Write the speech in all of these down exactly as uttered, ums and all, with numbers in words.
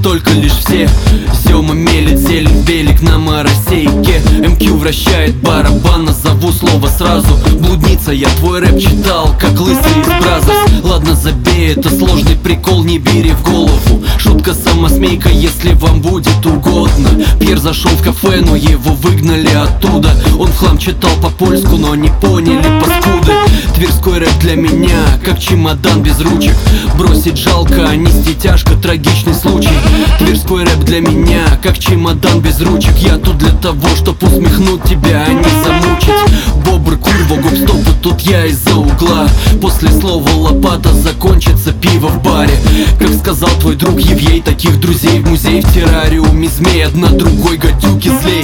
только лишь все. Сёма мелит зелень, велик на моросейке. эм кью вращает барабан, назову слово сразу. Блудница, я твой рэп читал, как лысый из Бразерс. Ладно, забей, это сложный прикол, не бери в голову. Шутка самосмейка, если вам будет угодно. Пьер зашел в кафе, но его выгнали оттуда. Он в хлам читал по-польску, но не поняли паскуды. Тверской рэп для меня, как чемодан без ручек. Бросить жалко, а нести тяжко, трагичный случай. Тверской рэп для меня, как чемодан без ручек. Я тут для того, чтоб усмехнуть тебя, а не замучить. Бобр, курва, гоп-стопы, тут я из-за угла. После слова лопата закончится пиво в баре. Как сказал твой друг Евей, таких друзей в музей в террариуме змей. Одна другой гадюки злей.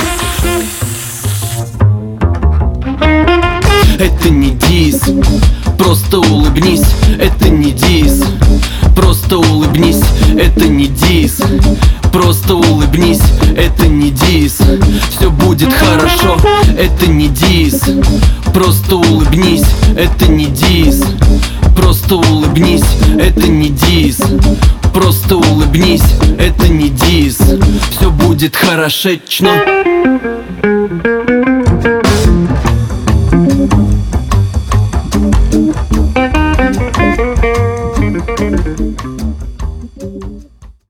Это не дис, просто улыбнись. Это не дис, просто улыбнись. Это не дис, просто улыбнись. Это не дис, все будет хорошо. Это не дис, просто улыбнись. Это не дис, просто улыбнись. Это не дис, просто улыбнись. Это не дис, все будет хорошечно.